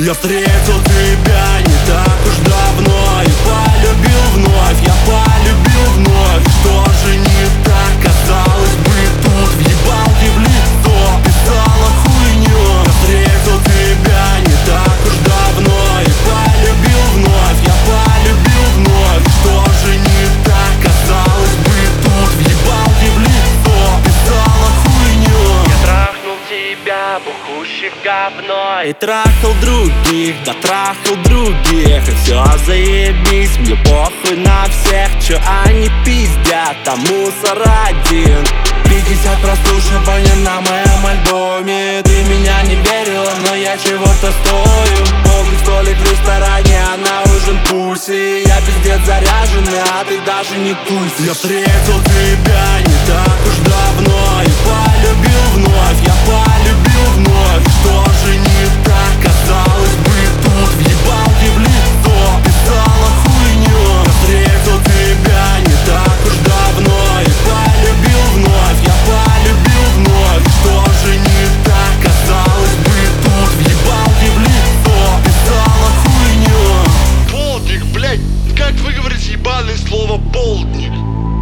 Я встретил тебя не так уж давно и полюбил вновь, я полюбил вновь. Что же не так, казалось бы, тут въебал ты в лицо, писала хуйню. Я встретил тебя не так уж давно и полюбил вновь, я полюбил вновь. Что же не так, казалось бы, тут въебал ты в лицо, писала хуйню. Я трахнул тебя, бухущий в говно, И трахал других, да трахал других. И все заебись, мне похуй на всех. Чё они пиздят, там мусор один. 50 прослушиваний на моем альбоме. Ты меня не верила, но я чего-то стою. Полный столик в ресторане, а на ужин пуси. Я пиздец заряженный, а ты даже не тусь. Я встретил тебя не так уж давно и полюбил вновь, я полюбил вновь. Что же не так, казалось бы, тут въебал ты в лицо, писала хуйню. Я встретил тебя не так уж давно и полюбил вновь, я полюбил вновь. Что же не так, казалось бы, тут въебал ты в лицо, писала хуйню. Полдник, блять, как вы говорите ебаное слово полдник?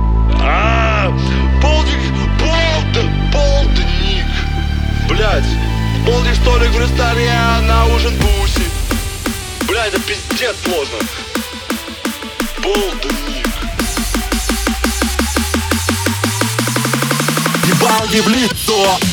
Полдник, полдник. Блять, полдник столик в ресторане, а на ужин буси. Блять, это пиздец сложно. Полдник. Ебал ей в лицо.